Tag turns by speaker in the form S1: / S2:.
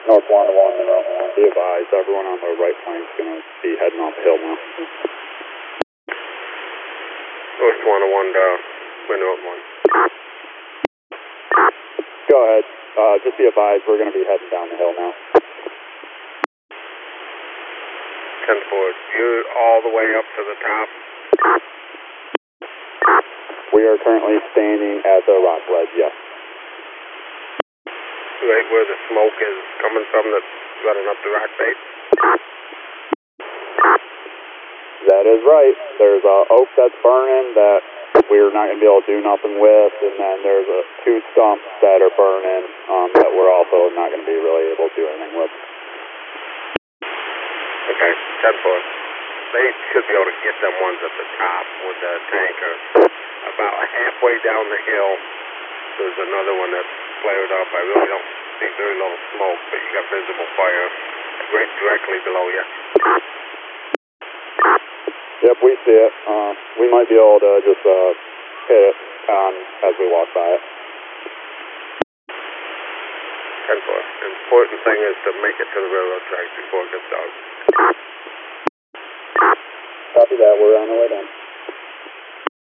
S1: North 1 to 1, Monroe. Be advised, everyone on the right flank's going to be heading off the hill now.
S2: North 1 to 1 to Monroe 1.
S1: Go ahead. Just be advised, we're going to be heading down the hill now.
S2: 10-4, you're all the way up to the top.
S1: We are currently standing at the rock ledge, yes.
S2: Right where the smoke is coming from that's running up the rock face.
S1: That is right. There's a oak that's burning that we're not going to be able to do nothing with, and then there's two stumps that are burning that we're also not going to be really able to do anything with.
S2: Okay, 10-4. They should be able to get them ones at the top with the tanker. About halfway down the hill, there's another one that's flared up. I really don't see very little smoke, but you got visible fire right directly below you.
S1: Yep, we see it. We might be able to just hit it as we walk by it.
S2: 10-4. The important thing is to make it to the railroad tracks before it gets dark.
S1: Copy that. We're on our way down.